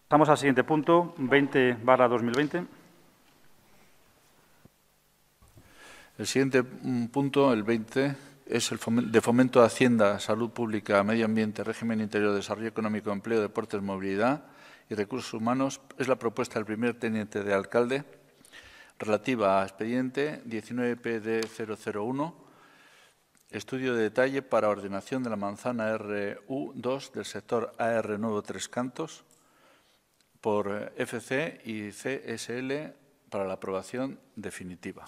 Pasamos al siguiente punto, 20/2020. El siguiente punto, el 20, es el de fomento a Hacienda, Salud Pública, Medio Ambiente, Régimen Interior, Desarrollo Económico, Empleo, Deportes, Movilidad y Recursos Humanos. Es la propuesta del primer teniente de alcalde relativa a expediente 19PD001, estudio de detalle para ordenación de la manzana RU2 del sector AR Nuevo Tres Cantos por FC y CSL para la aprobación definitiva.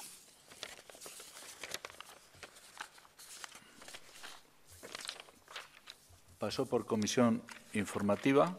Pasó por comisión informativa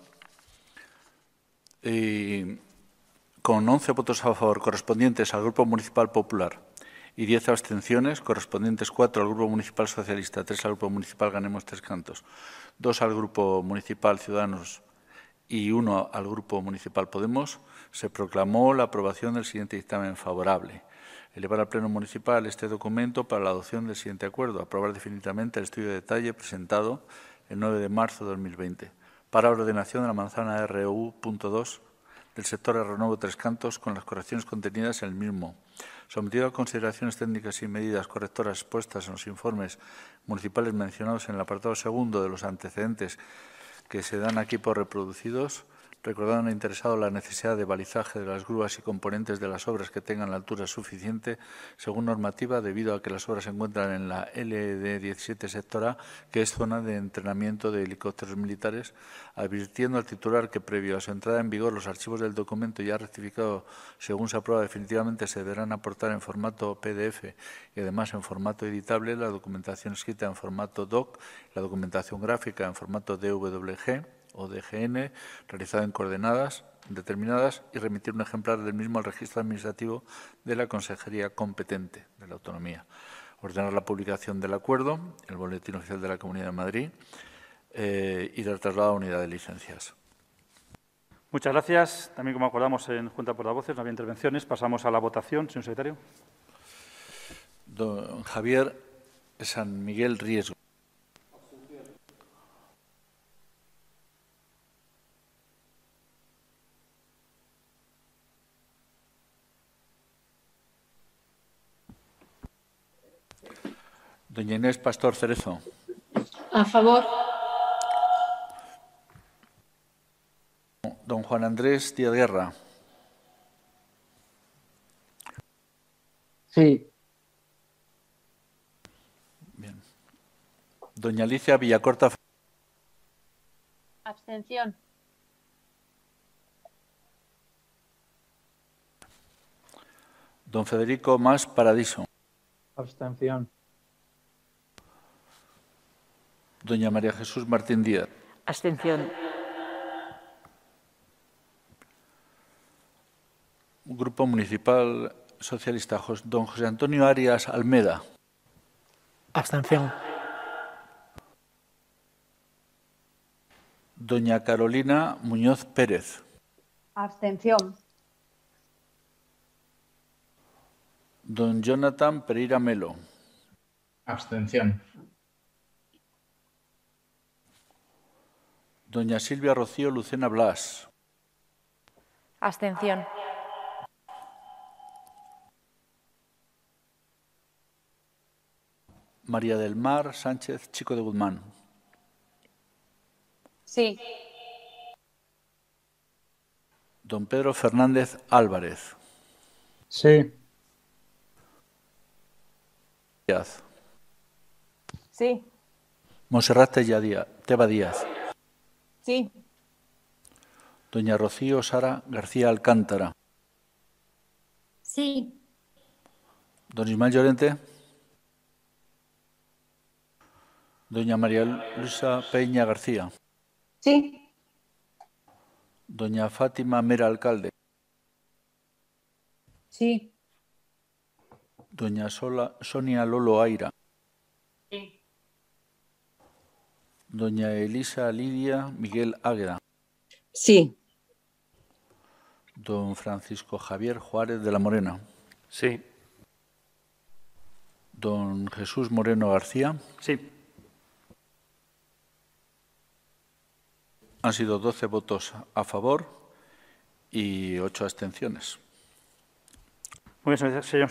y con 11 votos a favor correspondientes al Grupo Municipal Popular y 10 abstenciones correspondientes 4 al Grupo Municipal Socialista, 3 al Grupo Municipal Ganemos Tres Cantos, 2 al Grupo Municipal Ciudadanos y 1 al Grupo Municipal Podemos, se proclamó la aprobación del siguiente dictamen favorable. Elevar al Pleno Municipal este documento para la adopción del siguiente acuerdo. Aprobar definitivamente el estudio de detalle presentado el 9 de marzo de 2020 para ordenación de la manzana RU.2 del sector Nuevo Tres Cantos con las correcciones contenidas en el mismo, sometido a consideraciones técnicas y medidas correctoras expuestas en los informes municipales mencionados en el apartado segundo de los antecedentes que se dan aquí por reproducidos, recordando al interesado la necesidad de balizaje de las grúas y componentes de las obras que tengan la altura suficiente según normativa, debido a que las obras se encuentran en la LD 17 sector A, que es zona de entrenamiento de helicópteros militares, advirtiendo al titular que previo a su entrada en vigor los archivos del documento ya rectificado según se aprueba definitivamente se deberán aportar en formato PDF y además en formato editable, la documentación escrita en formato DOC, la documentación gráfica en formato DWG o DGN, realizado en coordenadas determinadas y remitir un ejemplar del mismo al registro administrativo de la Consejería competente de la Autonomía. Ordenar la publicación del acuerdo, el Boletín Oficial de la Comunidad de Madrid y del traslado a unidad de licencias. Muchas gracias. También, como acordamos en Junta de Portavoces, no había intervenciones. Pasamos a la votación, señor secretario. Don Javier San Miguel Riesgo. Doña Inés Pastor Cerezo. A favor. Don Juan Andrés Díaz Guerra. Sí. Bien. Doña Alicia Villacorta. Abstención. Don Federico Mas Paradiso. Abstención. Doña María Jesús Martín Díaz. Abstención. Grupo Municipal Socialista, don José Antonio Arias Almeda. Abstención. Doña Carolina Muñoz Pérez. Abstención. Don Jonathan Pereira Melo. Abstención. Doña Silvia Rocío Lucena Blas. Abstención. María del Mar Sánchez Chico de Guzmán. Sí. Don Pedro Fernández Álvarez. Sí. Díaz. Sí. Monserrat Teba Díaz. Sí. Doña Rocío Sara García Alcántara. Sí. Don Ismael Llorente. Doña María Luisa Peña García. Sí. Doña Fátima Mera Alcalde. Sí. Doña Sonia Lolo Aira. Sí. Doña Elisa Lidia Miguel Águeda. Sí. Don Francisco Javier Juárez de la Morena. Sí. Don Jesús Moreno García. Sí. Han sido 12 votos a favor, y 8 abstenciones. Muy bien, señor